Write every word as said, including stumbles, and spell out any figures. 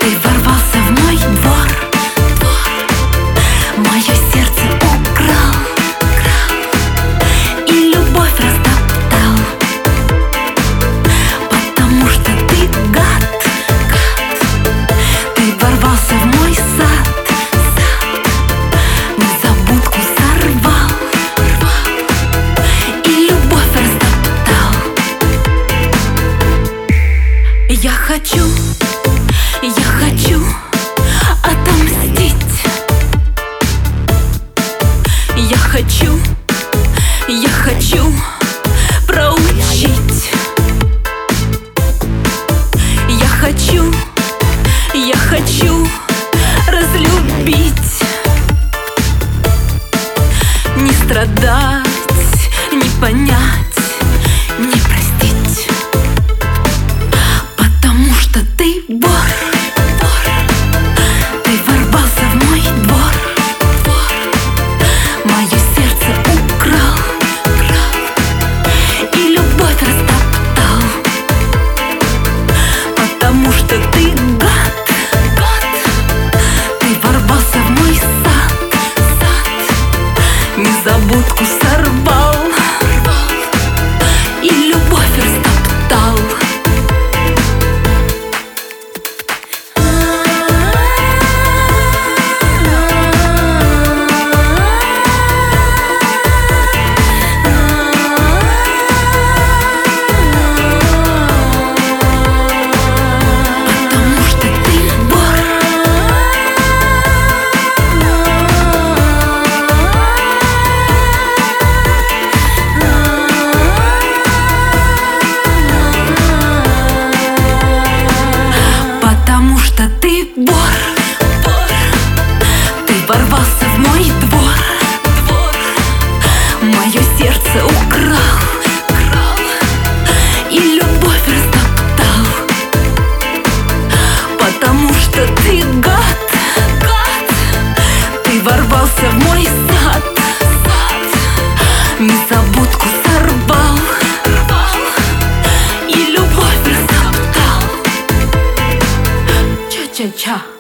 Ты ворвался в мой двор, мое сердце украл и любовь растоптал, потому что ты гад. Ты ворвался в мой сад, незабудку сорвал и любовь растоптал. Я хочу, я хочу отомстить. Я хочу, я хочу проучить. Я хочу, я хочу разлюбить. Не страдать, не понять, не простить, потому что ты вор. Ты ворвался в мой двор, мое сердце украл и любовь растоптал, потому что ты гад. Ты ворвался в мой сад, незабудку сорвал и любовь растоптал. Потому что ты вор. Ты ворвался в мой двор, мое сердце украл и любовь растоптал, потому что ты гад. Ты ворвался в мой сад, незабудку сорвал и любовь растоптал. Ча-ча-ча.